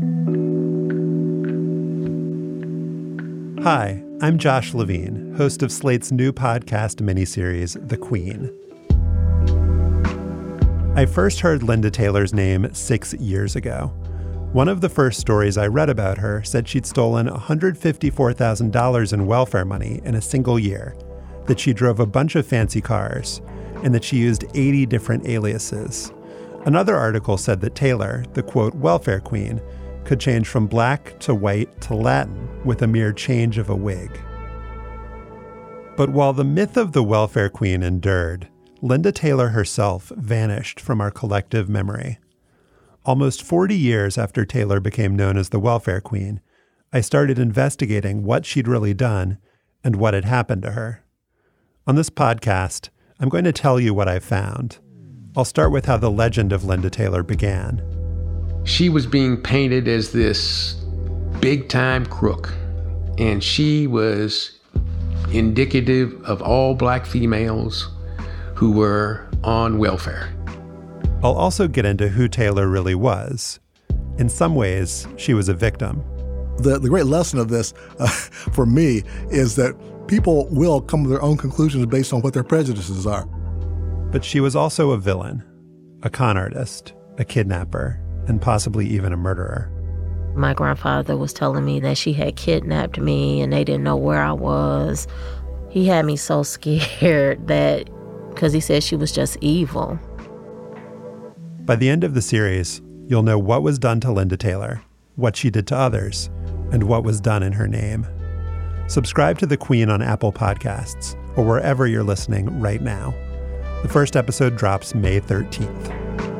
Hi, I'm Josh Levine, host of Slate's new podcast miniseries, The Queen. I first heard Linda Taylor's name 6 years ago. One of the first stories I read about her said she'd stolen $154,000 in welfare money in a single year, that she drove a bunch of fancy cars, and that she used 80 different aliases. Another article said that Taylor, the quote, welfare queen, could change from black to white to Latin with a mere change of a wig. But while the myth of the welfare queen endured, Linda Taylor herself vanished from our collective memory. Almost 40 years after Taylor became known as the welfare queen, I started investigating what she'd really done and what had happened to her. On this podcast, I'm going to tell you what I found. I'll start with how the legend of Linda Taylor began. She was being painted as this big-time crook, and she was indicative of all black females who were on welfare. I'll also get into who Taylor really was. In some ways, she was a victim. The great lesson of this, for me, is that people will come to their own conclusions based on what their prejudices are. But she was also a villain, a con artist, a kidnapper, and possibly even a murderer. My grandfather was telling me that she had kidnapped me and they didn't know where I was. He had me so scared that, because he said she was just evil. By the end of the series, you'll know what was done to Linda Taylor, what she did to others, and what was done in her name. Subscribe to The Queen on Apple Podcasts or wherever you're listening right now. The first episode drops May 13th.